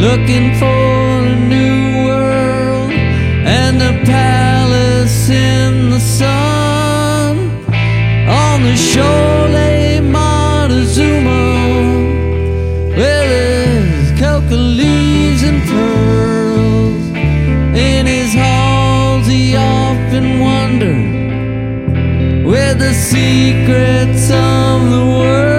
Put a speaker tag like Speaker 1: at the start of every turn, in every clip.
Speaker 1: looking for a new world and a palace in the sun. On the shore lay Montezuma, where there's coca leaves and pearls. In his halls he often wondered where the secrets of the world.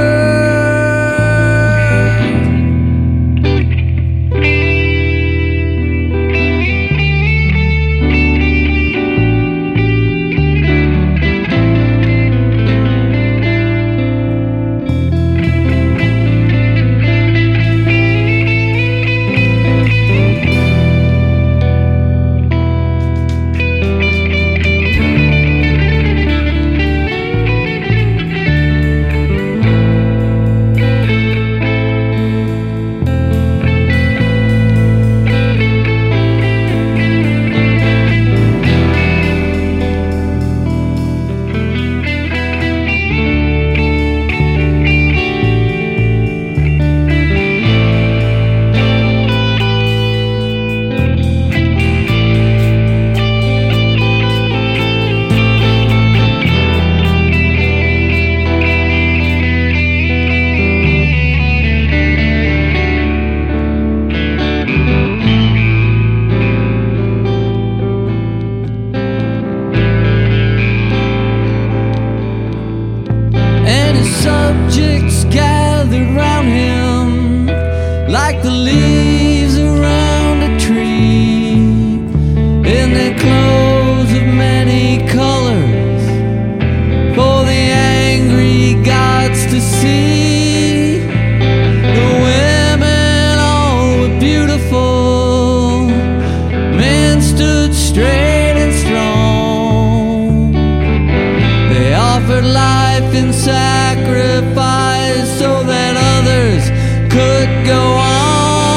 Speaker 1: Subjects gathered round him like the leaves around a tree, in their clothes of many colors for the angry gods to see. The women all were beautiful, men stood straight and strong. They offered life in sacrifice so that others could go on.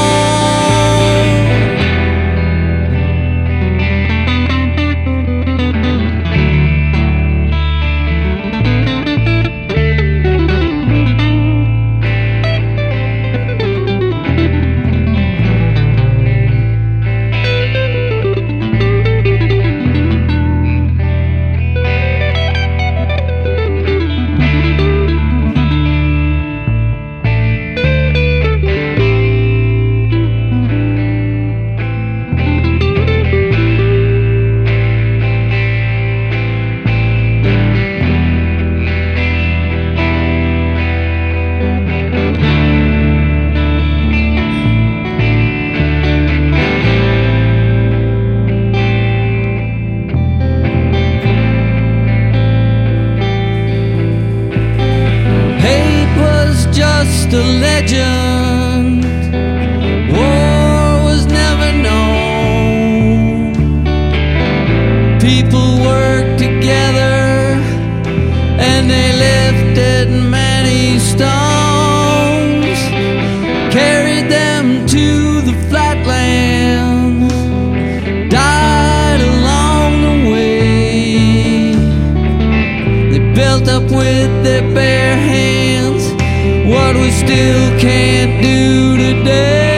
Speaker 1: Just a legend, war was never known. People worked together and they lifted many stones, carried them to the flatlands, died along the way. They built up with their bare hands what we still can't do today.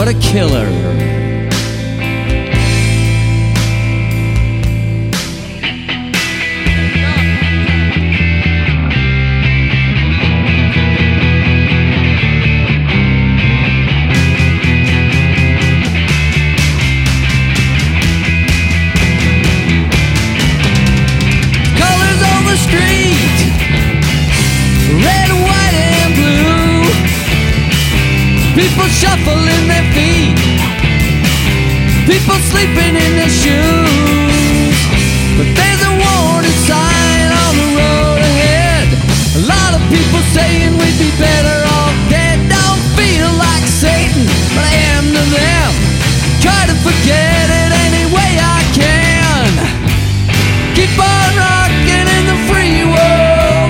Speaker 1: what a killer. Street, red, white, and blue. People shuffling their feet, people sleeping in their shoes. But there's a warning sign on the road ahead. A lot of people saying we'd be better off dead. Don't feel like Satan, but I am to them. Try to forget it any way I can. Keep on rocking in the free world.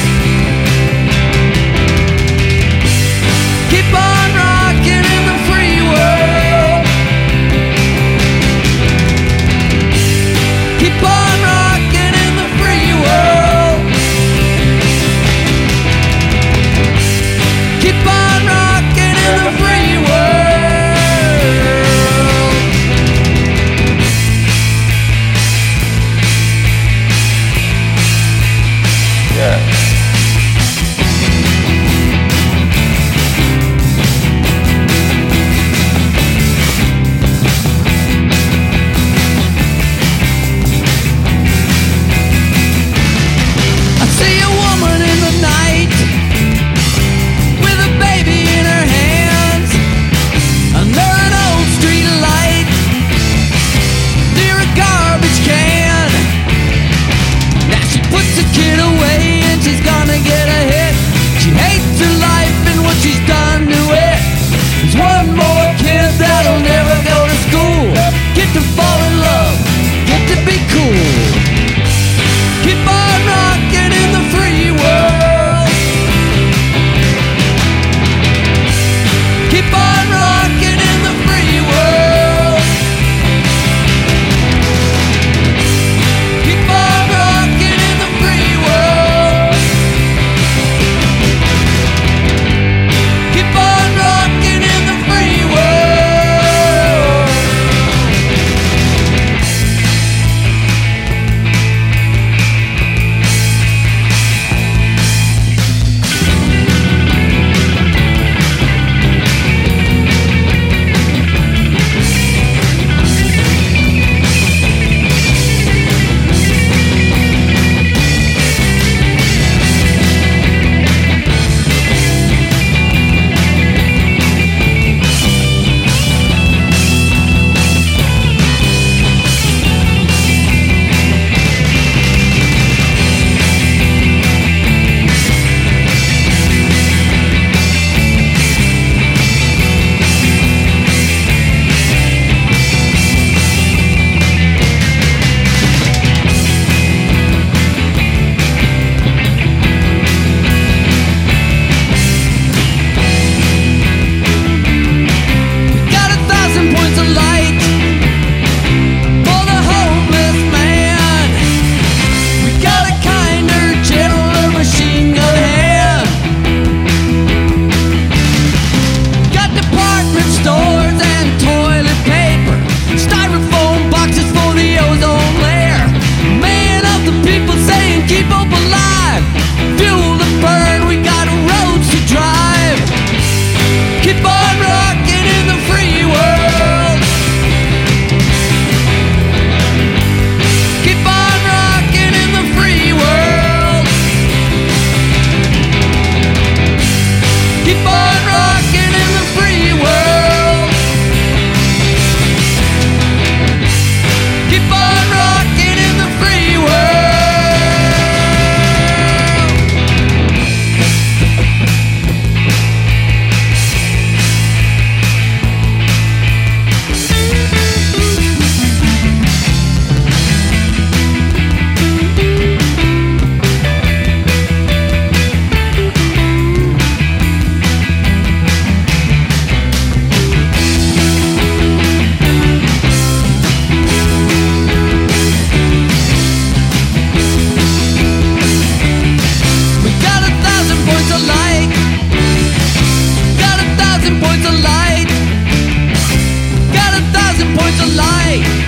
Speaker 1: Keep on rocking in the free world. points of light.